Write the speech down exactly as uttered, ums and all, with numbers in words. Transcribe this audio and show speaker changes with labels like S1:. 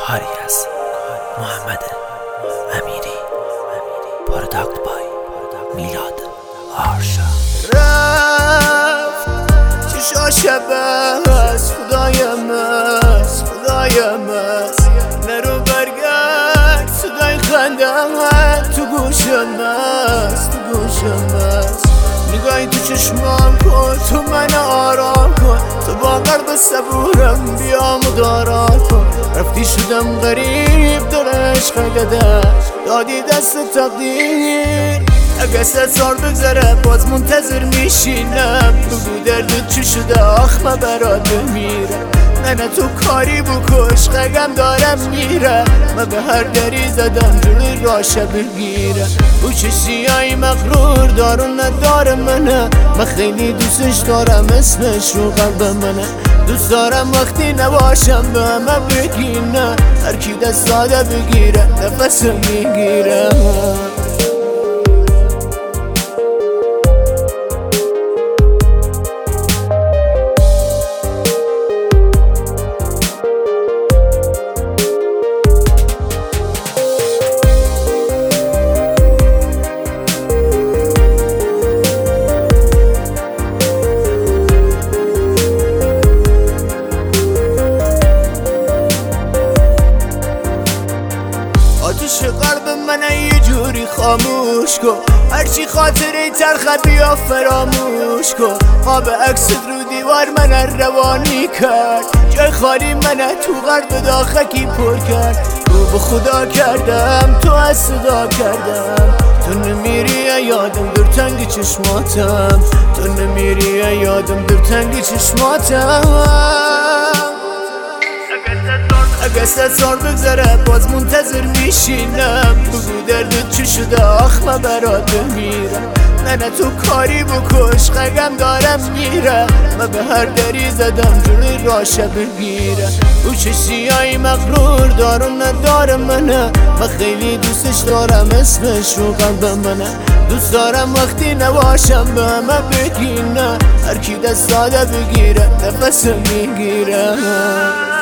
S1: کاری از محمد امیری پروداکت بای میلاد آرشا.
S2: رفت چشا شبه از خدایم است خدایم است نرو برگرد صدای خندم تو گوشم است تو گوشم است نگاهی تو چشمام کن تو من آرام کن تو با قلب صبورم بیام و دارا کن رفتی شدم غریب در عشق قدر دادی دست تقدیر اگه سه سال بگذره باز منتظر میشینم بگو دردت چی شده آخمه برات بمیره نه تو کاری بکش قگم دارم میره من به هر دری زدم جلوی راشه بگیره او چه سیایی مغرور دارون نداره منه من خیلی دوستش دارم اسمش رو قلب منه دوست دارم وقتی نباشم به همه بگی نه هر کی دست داده بگیره نفس میگیره. آتش قلب من یه جوری خاموش کن هرچی خاطره تلخه بیا فراموش کن خواب عکست رو دیوار من روانی کرد جای خالی من تو قلب داخکی پر کرد رو به خدا کردم تو از صدا کردم تو نمیری یادم در تنگ چشماتم تو نمیری یادم در تنگ چشماتم اگه سه سال بگذره باز منتظر میشینم بگو دردت چی شده آخمه برات بمیره نه تو کاری بکش قگم دارم میره من به هر دری زدم جلوی راشه بگیره او چه سیایی مغرور دارون نداره منه من خیلی دوستش دارم اسمش رو قلب منه دوست دارم وقتی نباشم به همه بگی نه هر کی دست داده بگیره نفس میگیره.